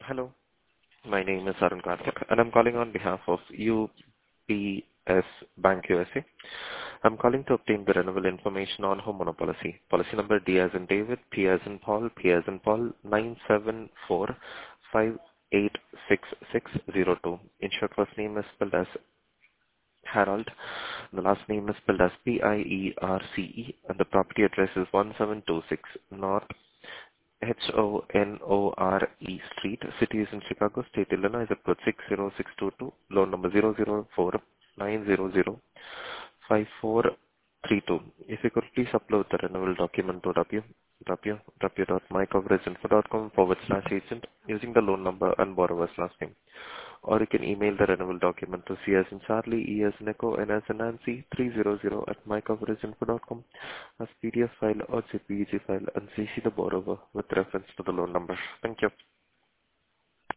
Hello, my name is Arun Karthik, and I'm calling on behalf of UPS Bank USA. I'm calling to obtain the renewal information on homeowner policy. Policy number D as in David, P as in Paul, P as in Paul, 974586602. Insured first name is spelled as Harold. The last name is spelled as Pierce, and the property address is 1726 North Honore Street, City is in Chicago, State, Illinois, zip code 60622, loan number 00490054542. If you could please upload the renewal document to www.mycoverageinfo.com/agent using the loan number and borrower's last name. Or you can email the renewal document to C as in Charlie, E as in Echo, N as in Nancy, 300 at mycoverageinfo.com as PDF file or JPEG file and CC the borrower with reference to the loan number. Thank you.